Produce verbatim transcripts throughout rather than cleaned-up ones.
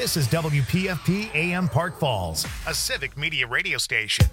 This is W P F P A M Park Falls, a civic media radio station.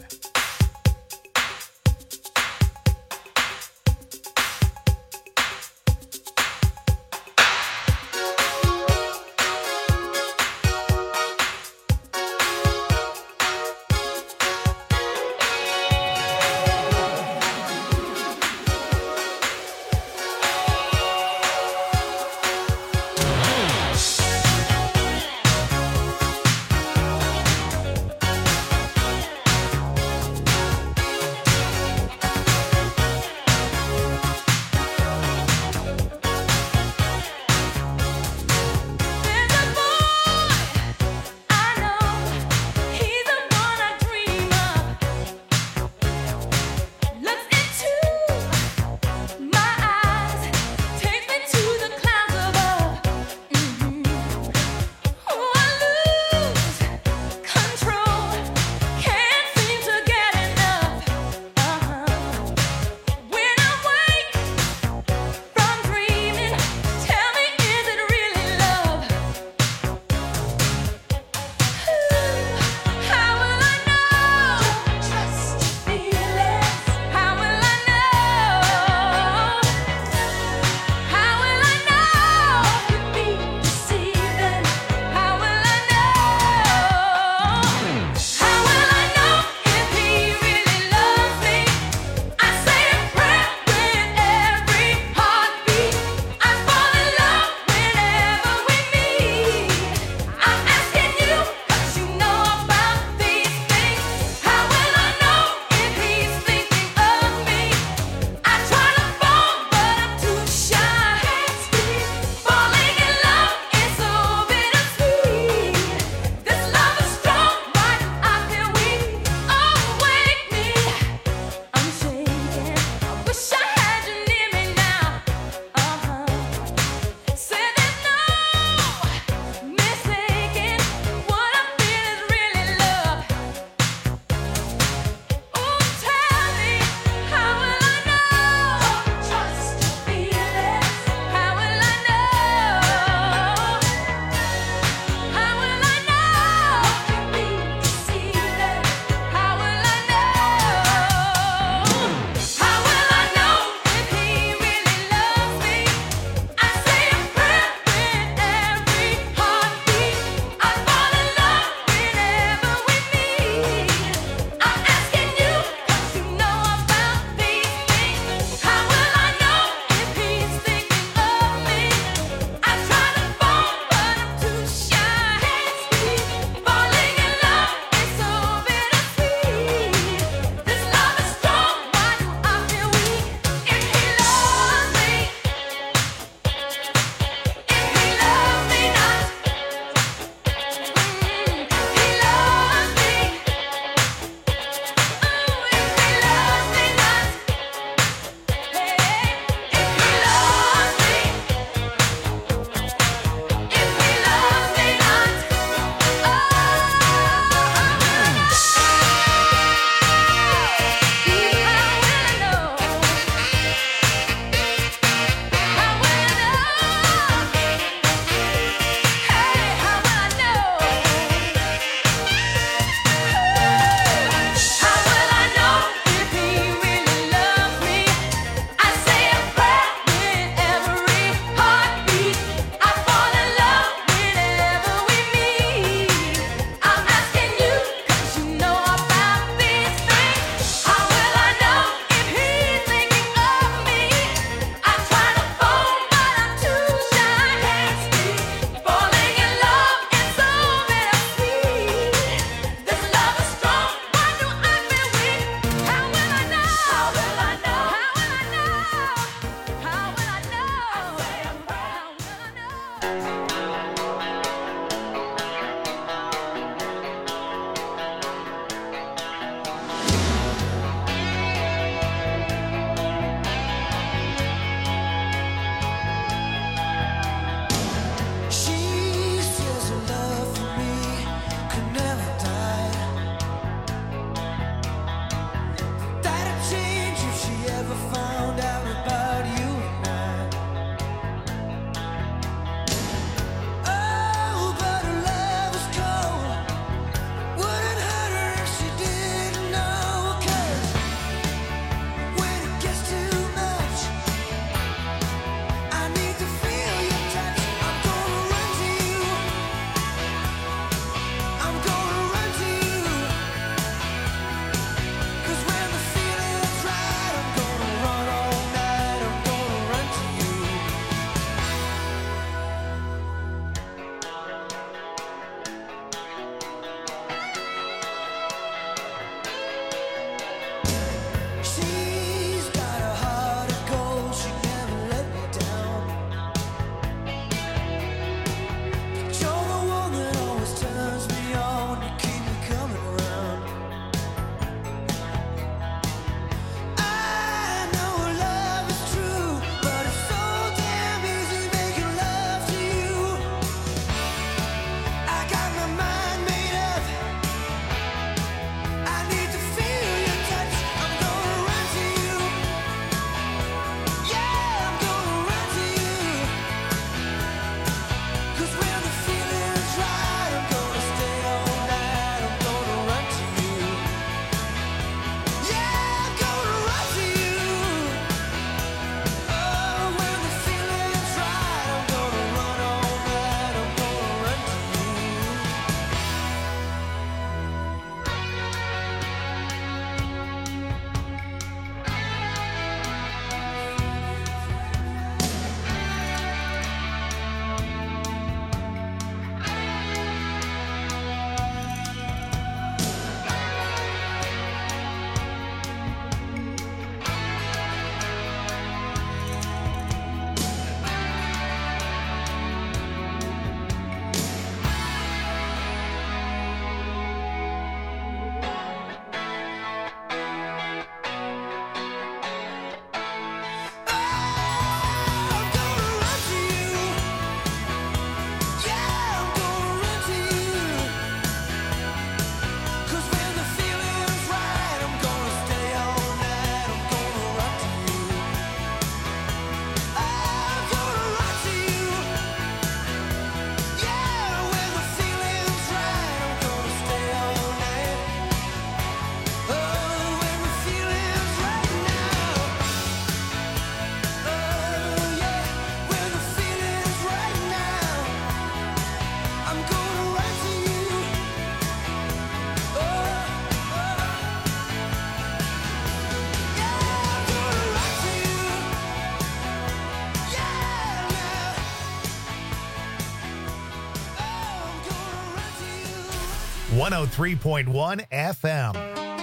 one oh three point one F M.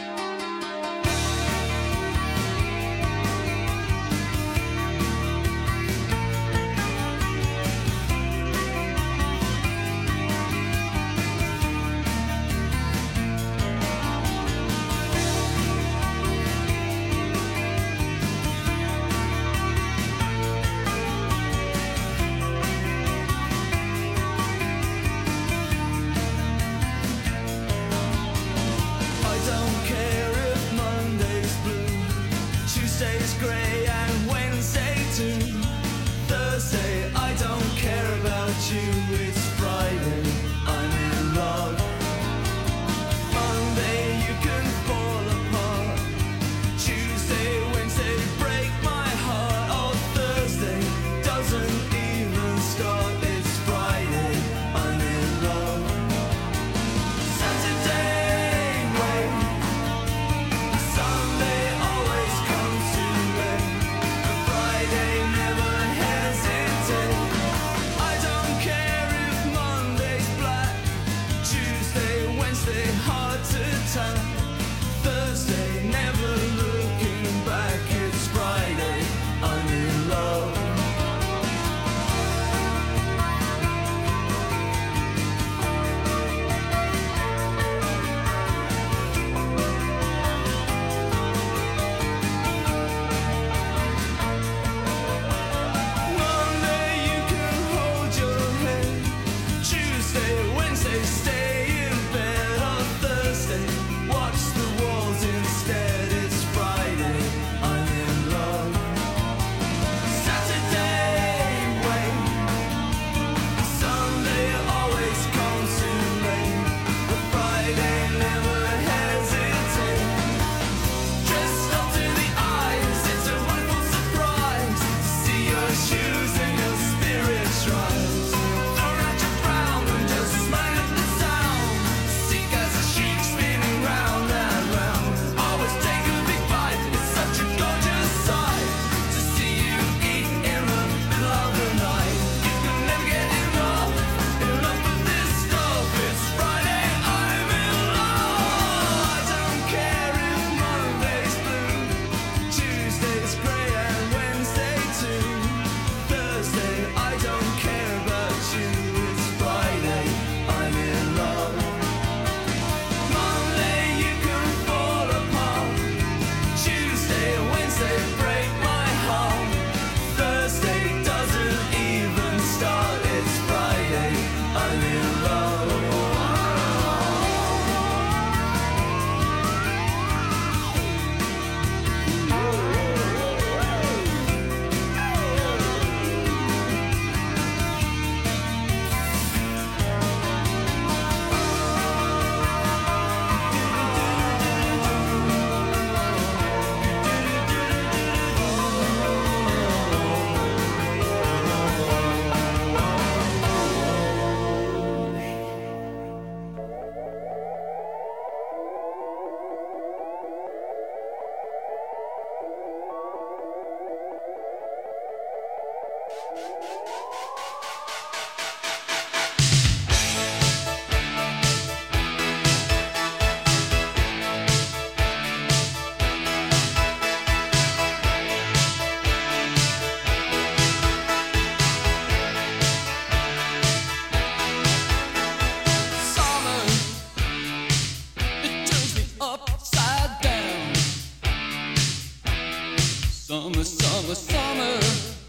Summer, summer, summer.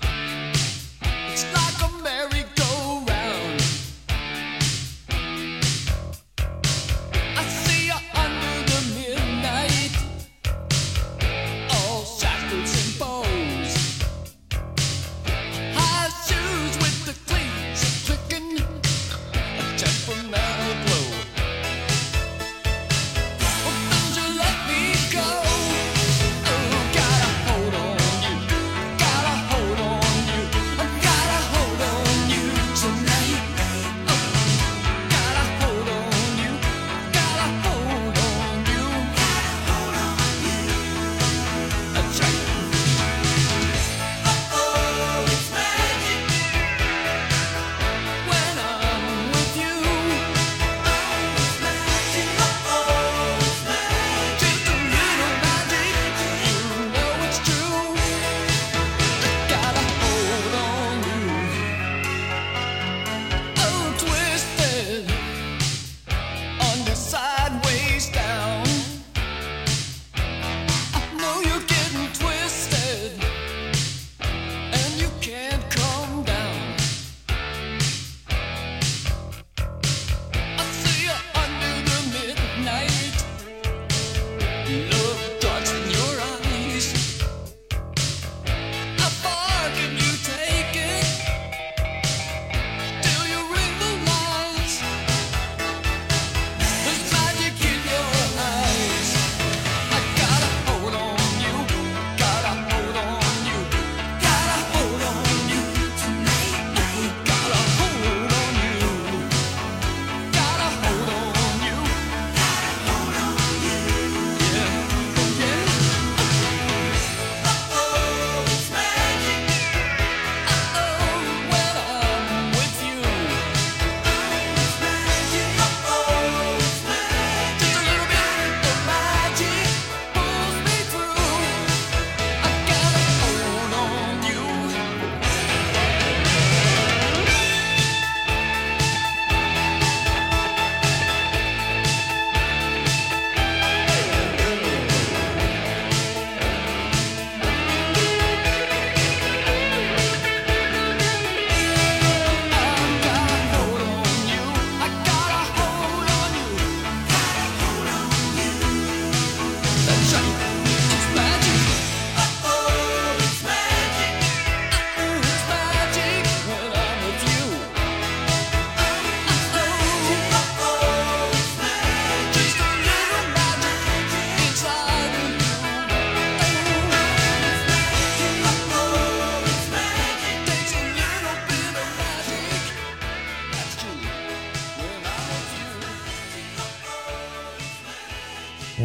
It's like a merry-go-round. I see you under the midnight, all shackles and bows. High shoes with the cleats clicking, a temperamental glow. Oh, don't you let me go. Oh, got a hold on you, got a hold on you, I got a hold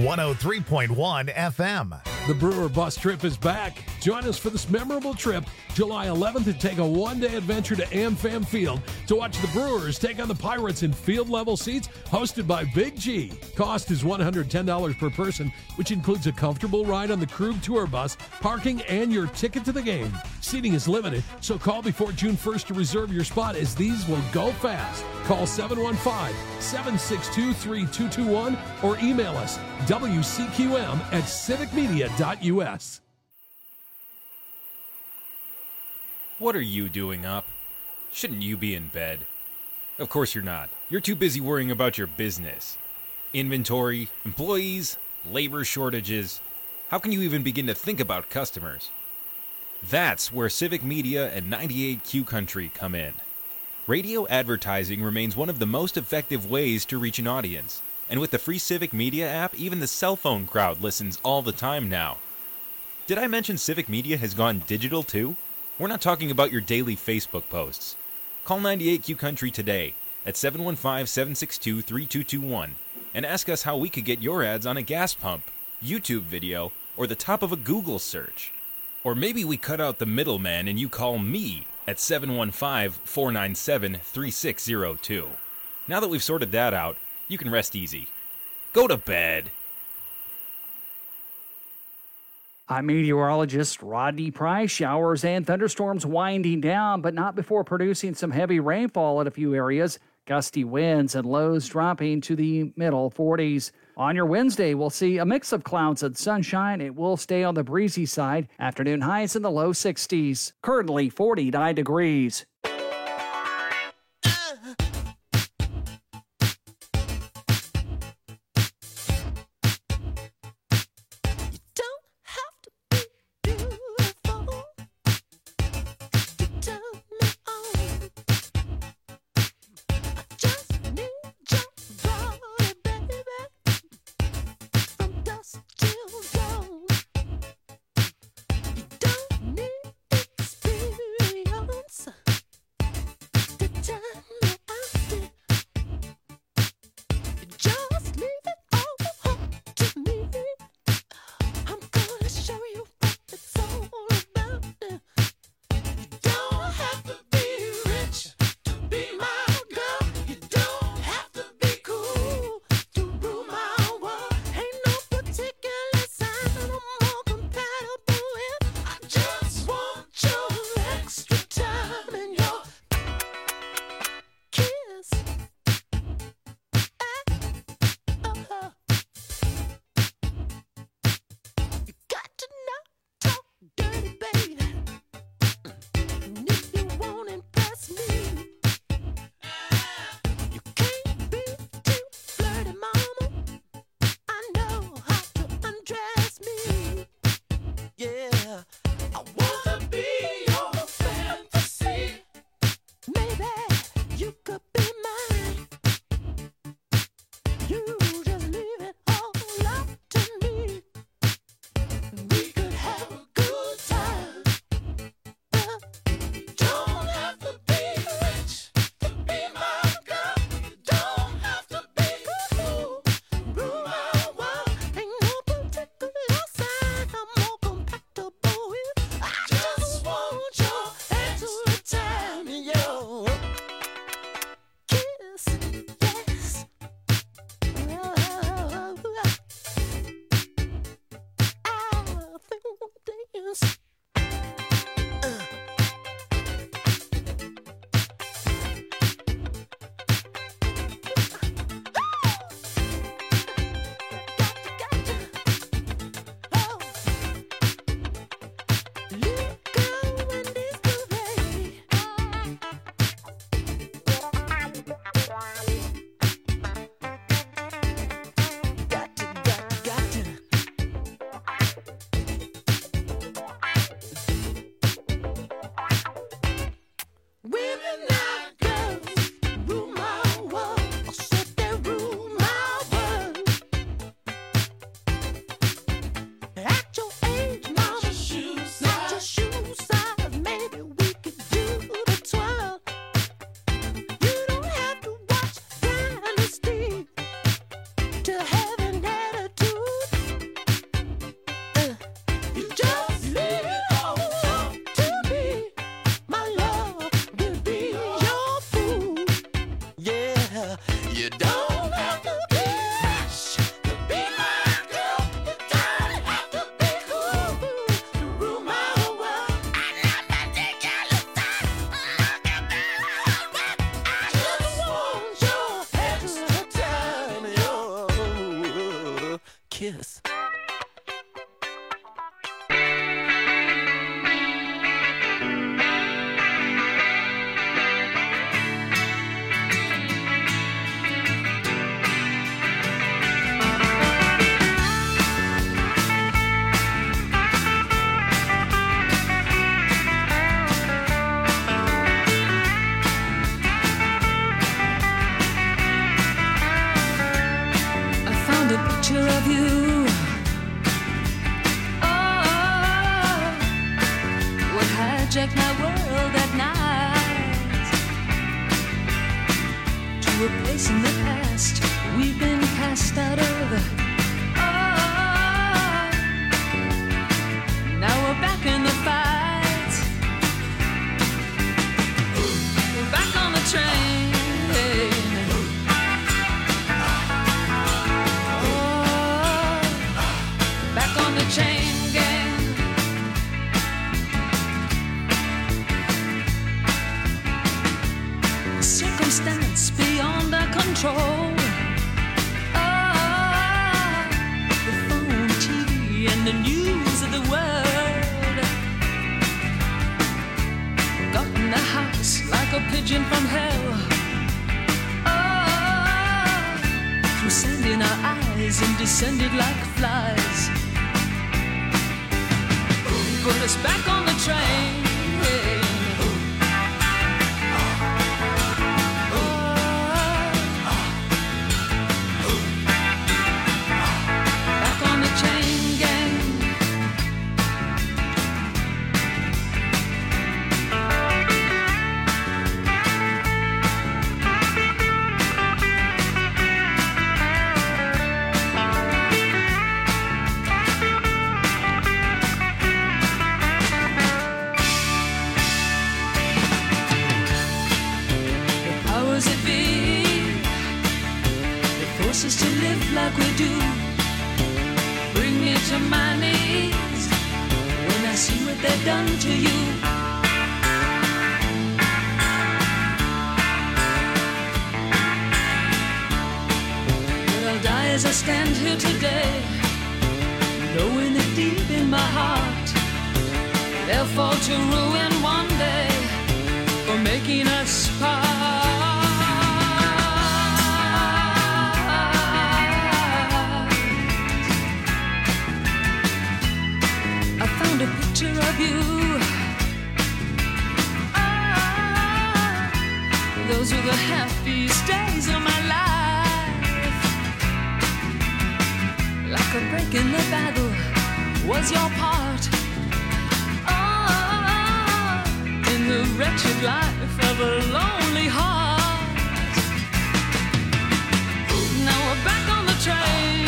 one oh three point one F M. The Brewer Bus Trip is back. Join us for this memorable trip, July eleventh, and take a one-day adventure to AmFam Field to watch the Brewers take on the Pirates in field-level seats hosted by Big G. Cost is one hundred ten dollars per person, which includes a comfortable ride on the Krug Tour Bus, parking, and your ticket to the game. Seating is limited, so call before June first to reserve your spot, as these will go fast. Call seven one five, seven six two, three two two one or email us W C Q M at civic media dot U S. What are you doing up? Shouldn't you be in bed? Of course you're not. You're too busy worrying about your business. Inventory, employees, labor shortages. How can you even begin to think about customers? That's where Civic Media and ninety-eight Q Country come in. Radio advertising remains one of the most effective ways to reach an audience. And with the free Civic Media app, even the cell phone crowd listens all the time now. Did I mention Civic Media has gone digital too? We're not talking about your daily Facebook posts. Call ninety-eight Q Country today at seven one five, seven six two, three two two one and ask us how we could get your ads on a gas pump, YouTube video, or the top of a Google search. Or maybe we cut out the middleman and you call me at seven one five, four nine seven, three six zero two. Now that we've sorted that out, you can rest easy. Go to bed. I'm meteorologist Rodney Price. Showers and thunderstorms winding down, but not before producing some heavy rainfall in a few areas. Gusty winds and lows dropping to the middle forties. On your Wednesday, we'll see a mix of clouds and sunshine. It will stay on the breezy side. Afternoon highs in the low sixties. Currently forty-nine degrees. hijack my world at night to a place in the past we've been cast out of. Oh, now we're back in the fight. We're back on the train. Oh, back on the chain gang. Circumstance beyond our control. Oh, the phone, T V, and the news of the world got in the house like a pigeon from hell. Oh, threw sand in our eyes and descended like flies. Put us back on the train. Like we do, bring me to my knees when I see what they've done to you. But I'll die as I stand here today, knowing that deep in my heart they'll fall to ruin one day for making us part. A picture of you. Ah, those were the happiest days of my life. Like a break in the battle was your part. Ah, in the wretched life of a lonely heart. Now we're back on the train.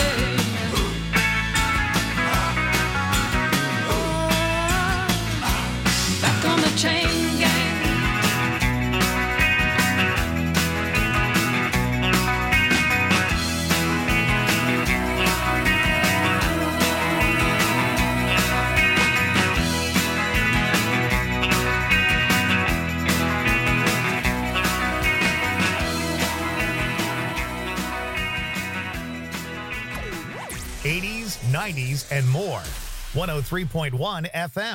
Chain gang. eighties, nineties, and more. one oh three point one F M.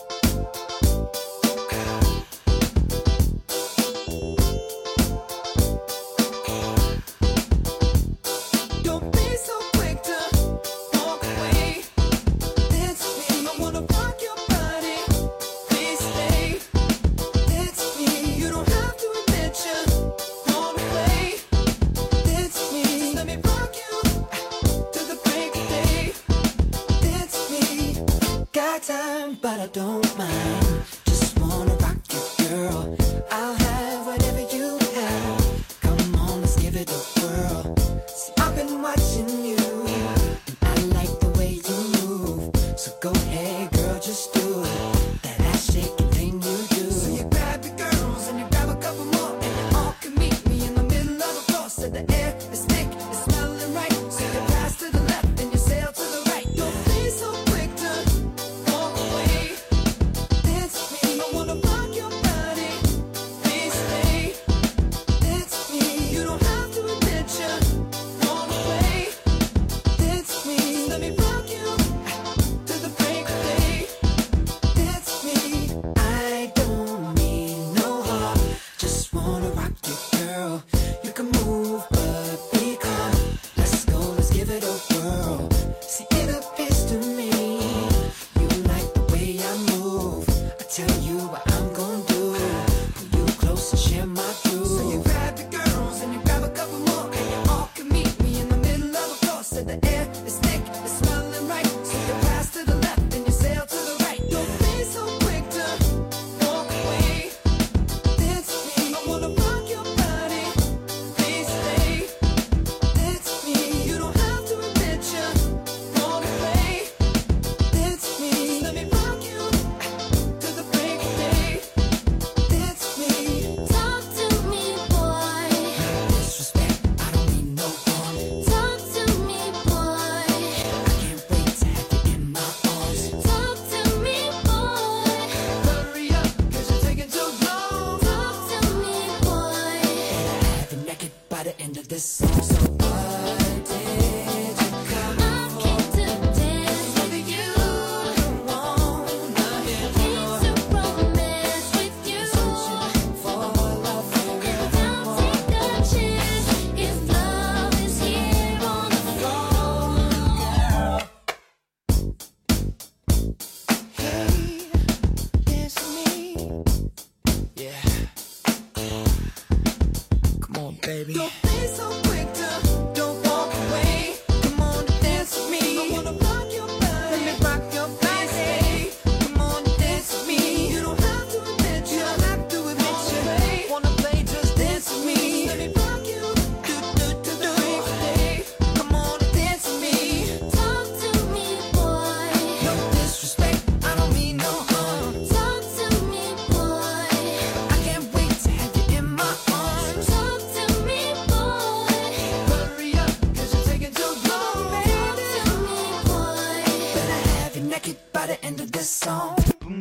But I don't mind. Just wanna rock you, girl. I'll have whatever you have. Come on, let's give it a whirl. See, I've been watching you, and I like the way you move. So go ahead, girl, just do it. That ass shaking thing you do. So you grab your girls and you grab a couple more, and you all can meet me in the middle of the floor. So the air is thick, it's smelling right. So you pass to the left and you sail to the right. Don't be so quick to walk away. To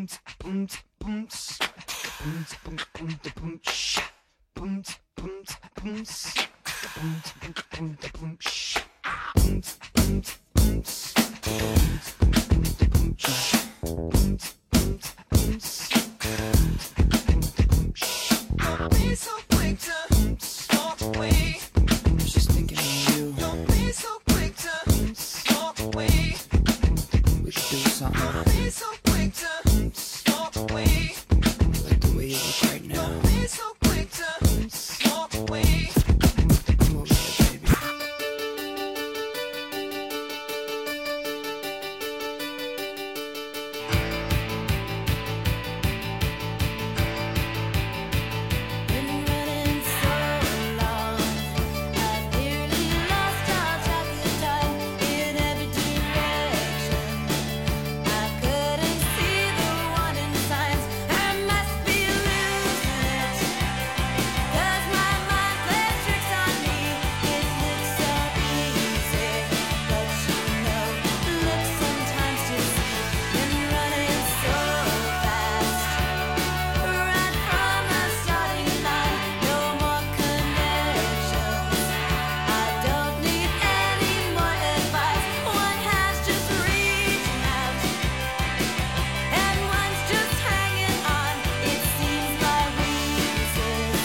Don't be so quick to walk away. Just thinking of you. Don't be so quick to walk away. We should do something. Don't be so quick to walk away. Like the way you look right now. Don't be so quick to walk away. Come over here, baby. Been running so long, I nearly lost all track of time in every direction. I couldn't see the warning signs. I must be losing it, 'cause my mind plays tricks on me. It looks so easy, but you know, look sometimes to see. Been running so fast. Right from the starting line, no more connections. I don't need any more advice. One has just reaching out, and one's just hanging on. It seems my reasons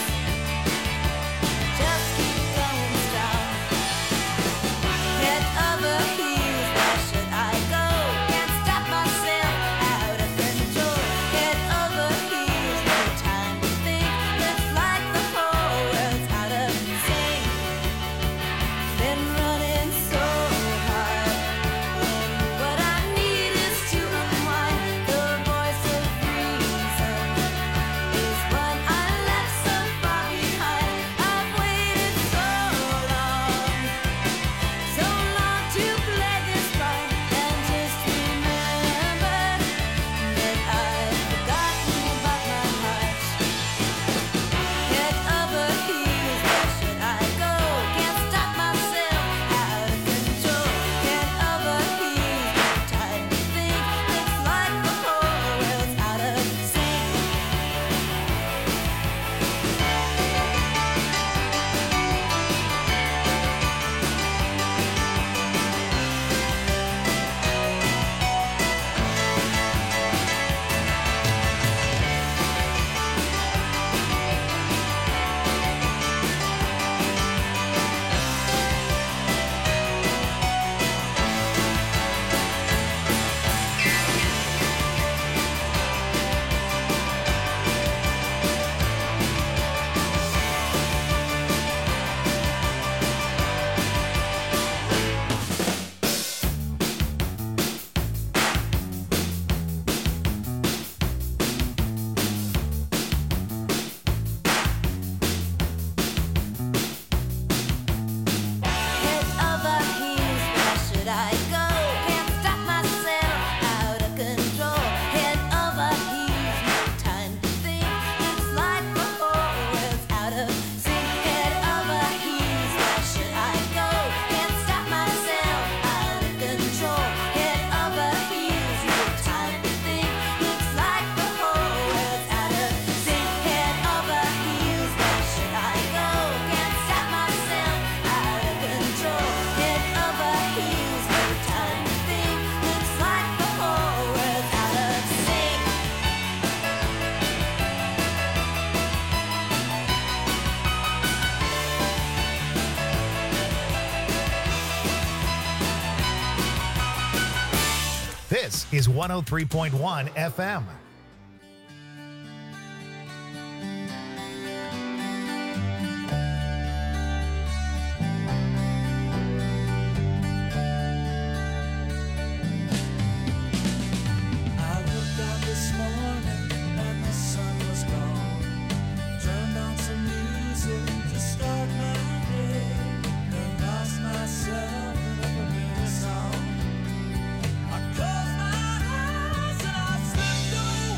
just keep going strong. Head over heels, where should I go? Can't stop myself, out of control. Head over heels, no time to think. Looks like the whole world's out of sync. Been running so hard, when what I need is to unwind. The voice of reason is one I left so far behind. I've waited so long, so long to play this part, and just remembered that I've forgotten about my heart. Head over heels, where should I go? Can't stop myself, out of control. Head over heels, no time to think. Looks like the whole world's out of sync. Head over heels, where should I go? Can't stop myself, out of control. Head over heels, no time to think. Looks like the whole world's out of sync. Head over heels, where should I go? Can't stop myself, out of control. Head over heels, no time to think. Looks like the whole world's out of sync. Head over heels, where should I go? Can't stop myself, out of control. Head over heels, no time to think. Looks like the whole world's out of sync. This is one oh three point one F M. I looked out this morning and the sun was gone. Turned on some music to start my day, and lost myself in a familiar song. I closed my eyes and I slipped away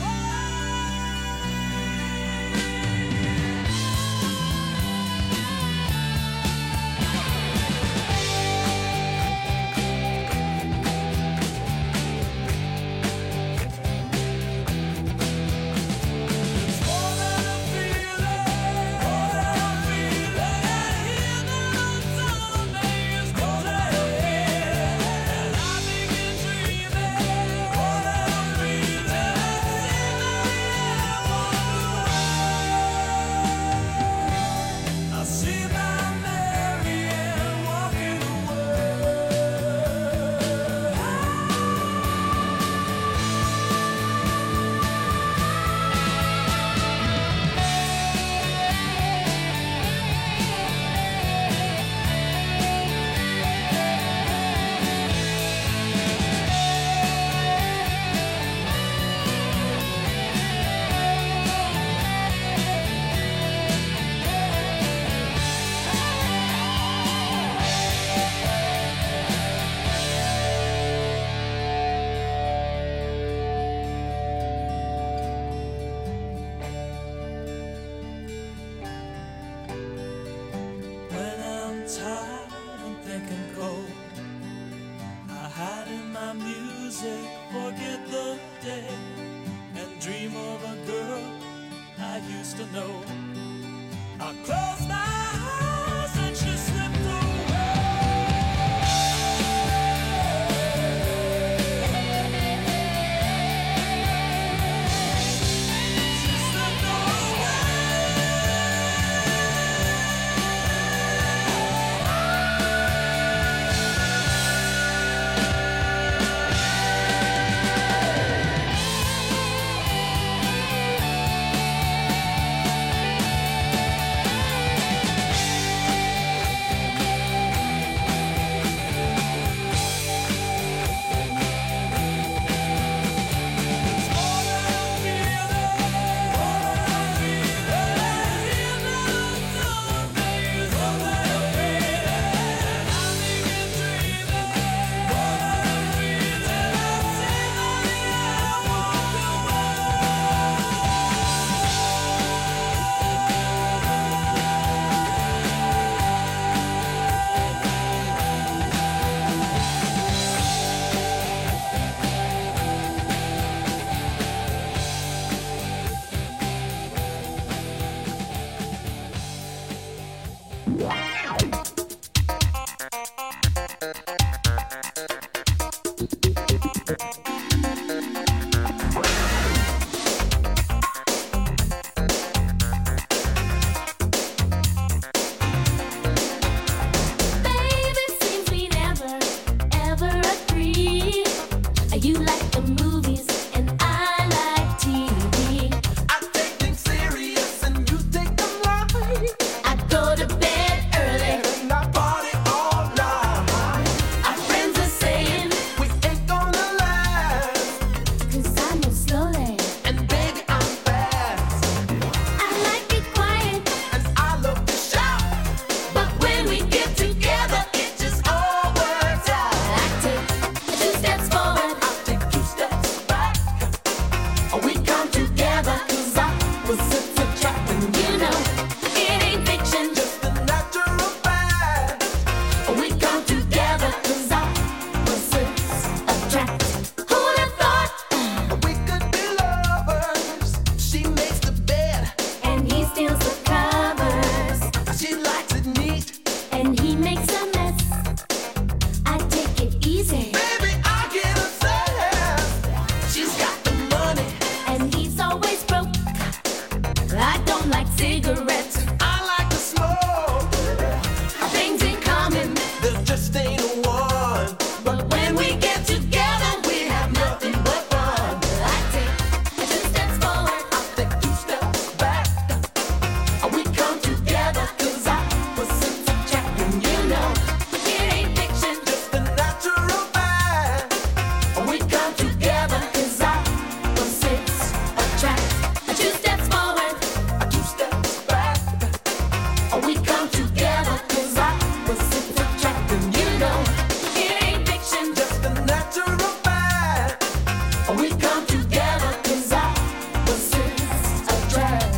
opposites attract, and You know, it ain't fiction. just the natural fact. We come together 'cause opposites attract. Who'd have thought? We could be lovers. She makes the bed, And he steals the covers. she likes it neat. And he makes a mess. I take it easy. Baby, I get obsessed. She's got the money, And he's always broke. I don't like cigarettes. I like to smoke. Things in common. There just ain't a one. But when we get together, we have nothing but fun. I take two steps forward. Take two steps back. We come together 'cause opposites attract. And you know, it ain't fiction. Just the natural fact. We come together 'cause opposites attract. Two steps forward. Two steps back. We come together 'cause opposites attract. And you know, it ain't fiction. Just the natural fact. We come together 'cause opposites attract.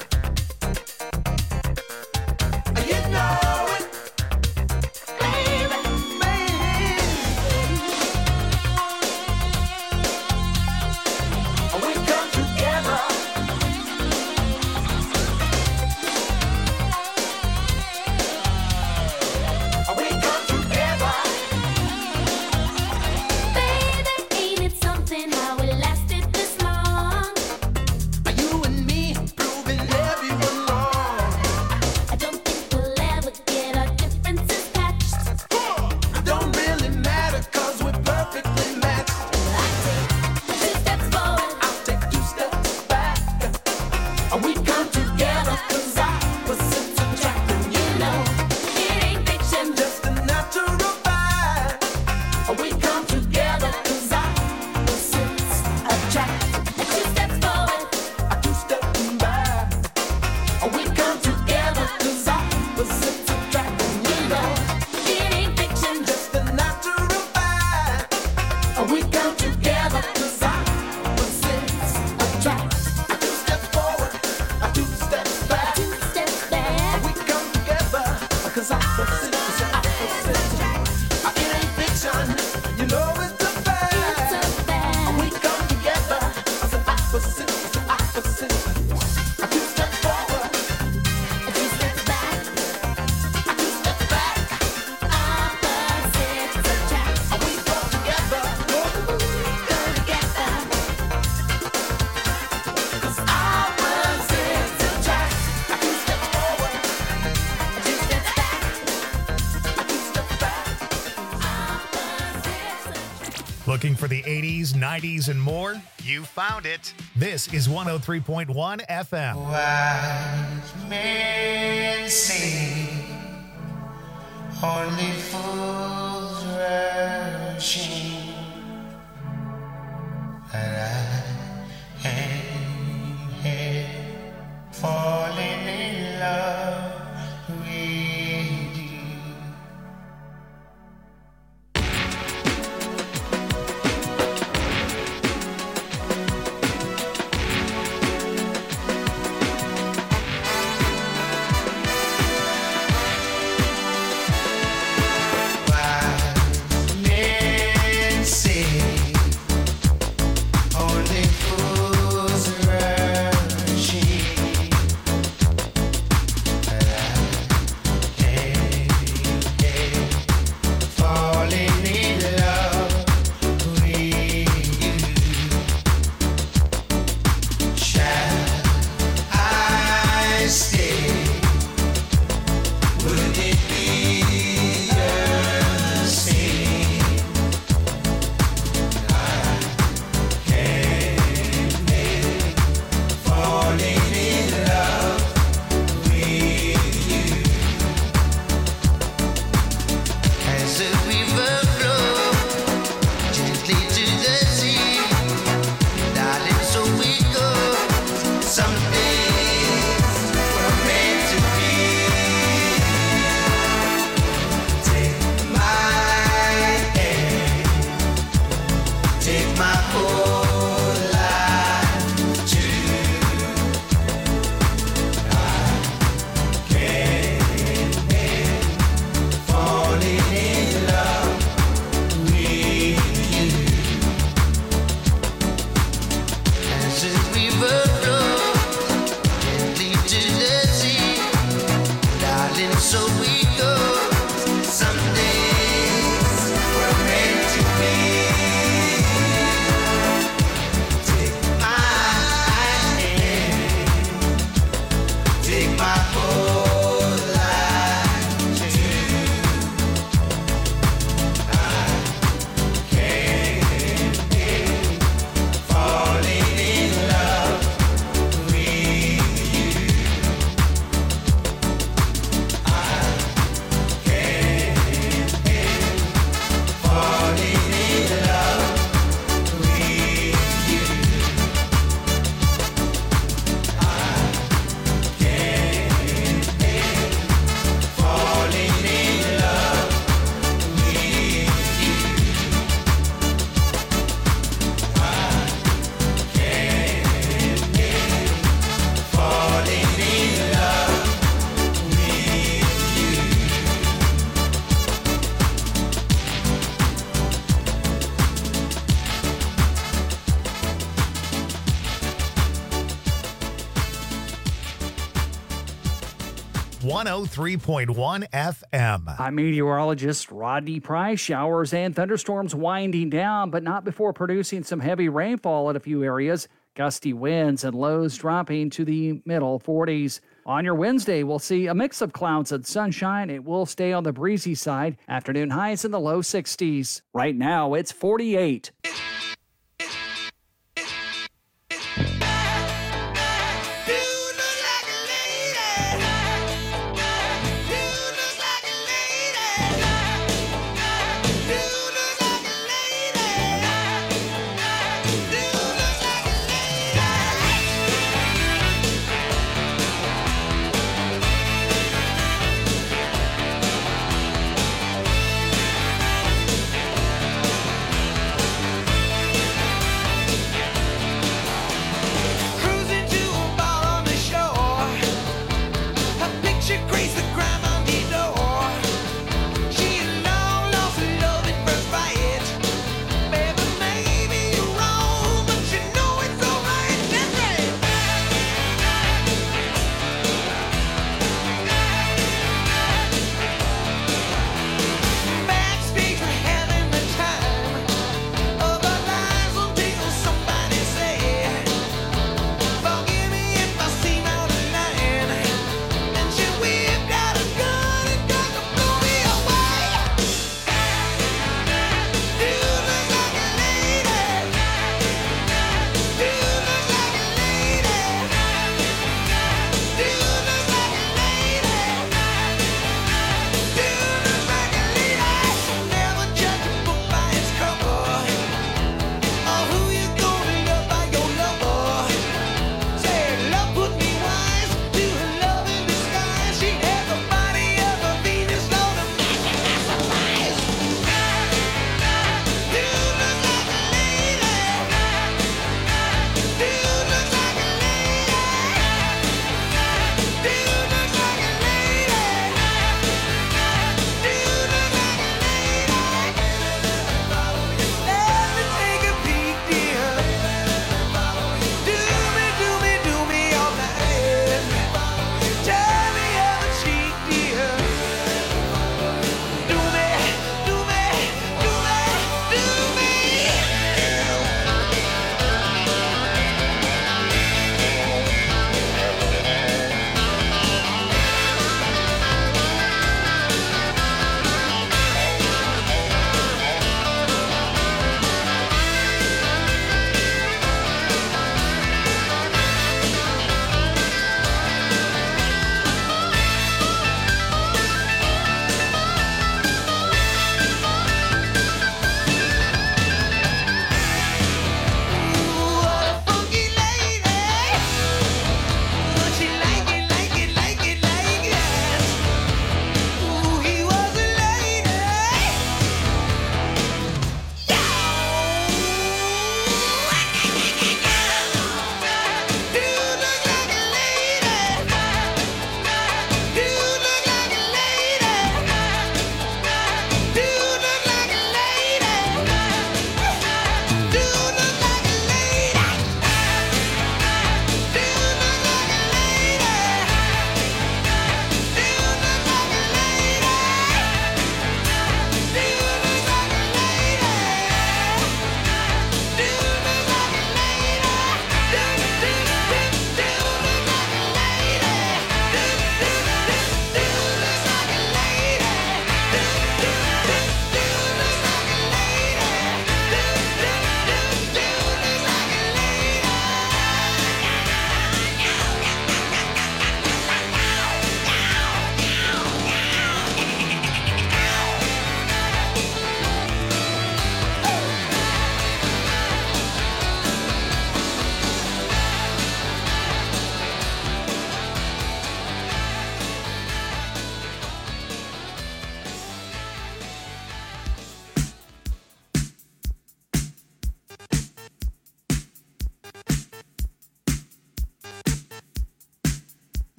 You know it, Baby, baby. we come together. We come together. Baby, ain't it something how it lasted this long? You and me proving everyone wrong. I don't think we'll ever get our differences patched. Don't really matter 'cause we're perfectly matched. I take two steps forward. I'll take two steps back. We come together 'cause opposites attract. And you know, it ain't fiction. Just the natural fact. We come together 'cause opposites attract. Two steps forward. Two steps back. We come together 'cause opposites attract. And you know, it ain't fiction. Just the natural fact. We come together 'cause opposites attract. Two steps forward. Two steps back. Two steps back. We come together 'cause opposites opposites. It ain't fiction. You know it's a fact. It's a fact. We come together as an opposite, as an opposite. Two steps forward, Two steps back. two steps back. Opposites attract. We come together, Come together. 'Cause opposites attract. two steps forward, Two steps back. two steps back. Looking for the eighties, nineties, and more? You found it. This is one oh three point one F M. Wise men say only fools rushing, but I am here falling in love with you. Wise men say only fools one oh three point one F M. I'm meteorologist Rodney Price. Showers and thunderstorms winding down, but not before producing some heavy rainfall in a few areas. Gusty winds and lows dropping to the middle forties. On your Wednesday, we'll see a mix of clouds and sunshine. It will stay on the breezy side. Afternoon highs in the low sixties. Right now, it's forty-eight.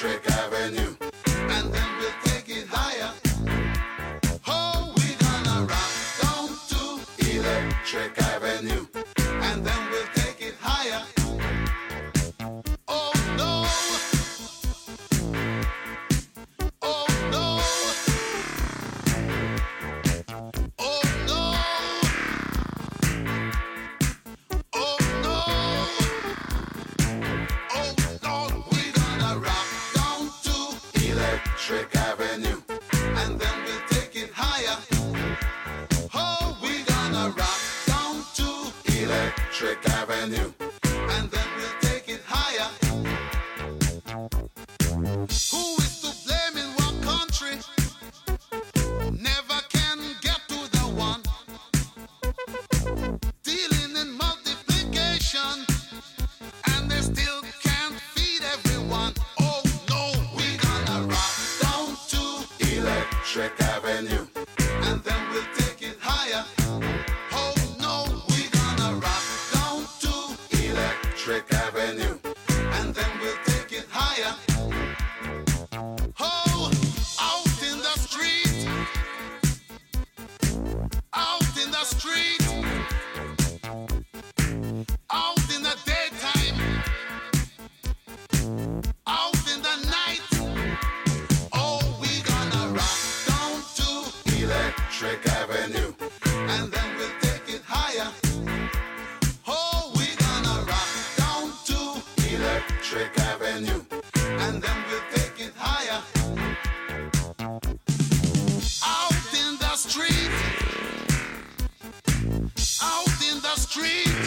Electric Avenue. And then we'll take it higher. Oh, we're gonna rock down to Electric Avenue. And then we'll take it higher. Oh no. Oh no. Oh no. Oh no. Oh Lord, we're gonna rock down to Electric Avenue. And then we'll take it higher. Oh, we're gonna rock down to Electric Avenue. And then we'll take it higher. Who is to blame in one country? Never can get to the one. Dealing in multiplication. And they still can't feed everyone. Oh no, we're gonna rock down to Electric Avenue. And then we'll take it higher. Oh no, we're gonna rock down to Electric Avenue. And then we'll take it higher. Oh, out in the street. Out in the street. Out in the daytime. Out in the night. Oh, we gonna rock down to Electric Avenue. And then we'll take it higher. Oh, we gonna rock down to Electric Avenue. And then we'll take it higher. Out in the street. Out in the street.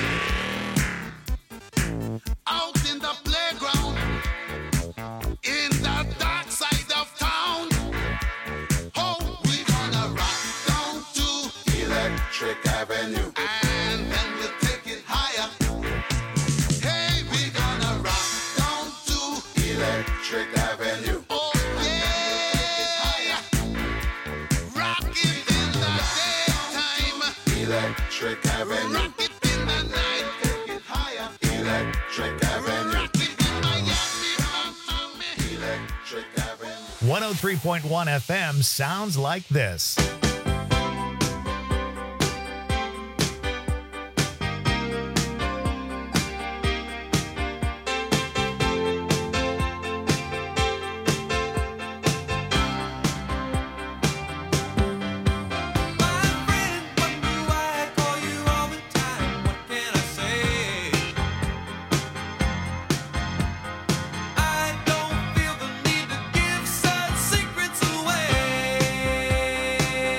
Out in the playground. In the dark side of town. Oh, we gonna rock down to Electric Avenue. And then we'll take it higher. Hey, we gonna rock down to Electric Avenue. Oh yeah. Rock it in the daytime. Electric Avenue. Rock it in the night. Take it higher. Electric Avenue. Rock it in Miami, Miami. Electric Avenue. one oh three point one F M sounds like this. I don't feel the need to give such secrets away.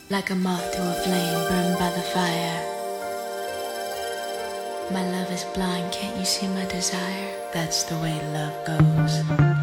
Like a moth to a flame burned by the fire. My love is blind, can't you see my desire? That's the way love goes.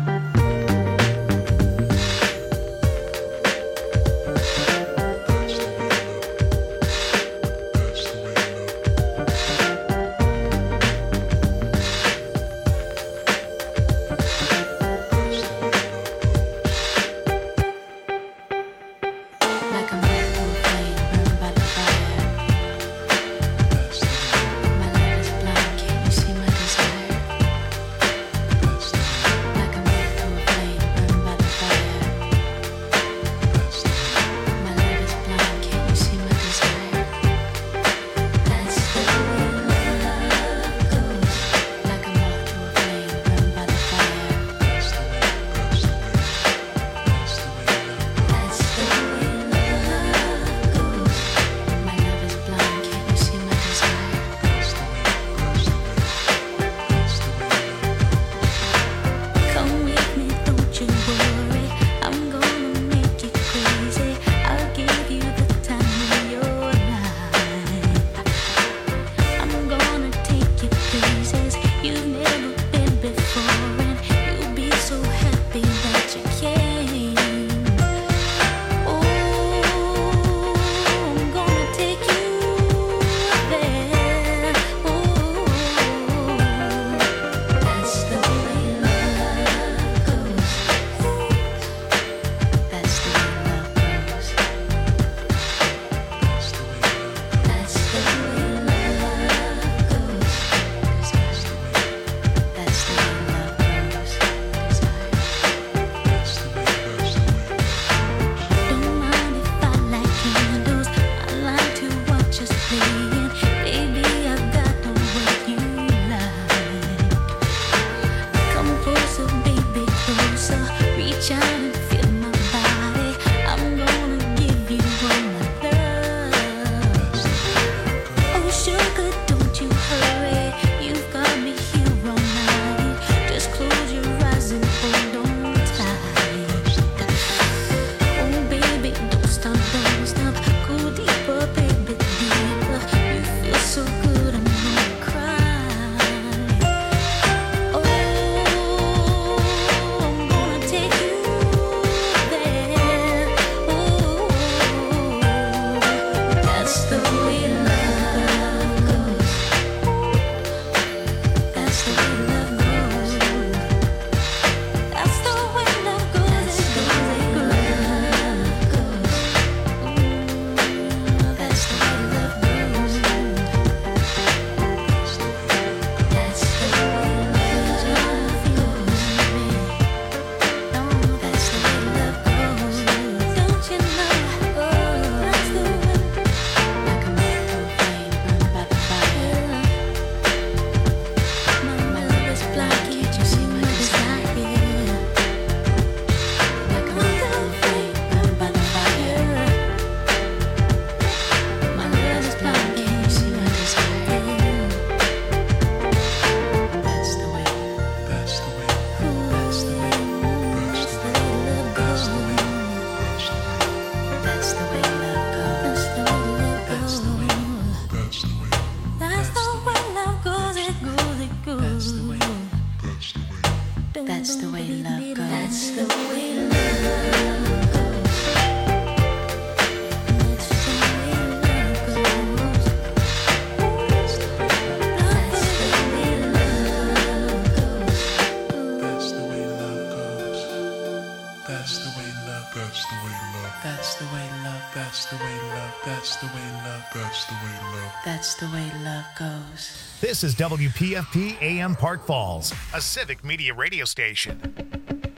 That's the way love goes. That's the way love goes. That's the way love goes. That's the way love goes. That's the way love goes. That's the way love. That's the way love. That's the way love. That's the way love. That's the way love. That's the way love. That's the way love goes. This is W P F P A M Park Falls, a civic media radio station.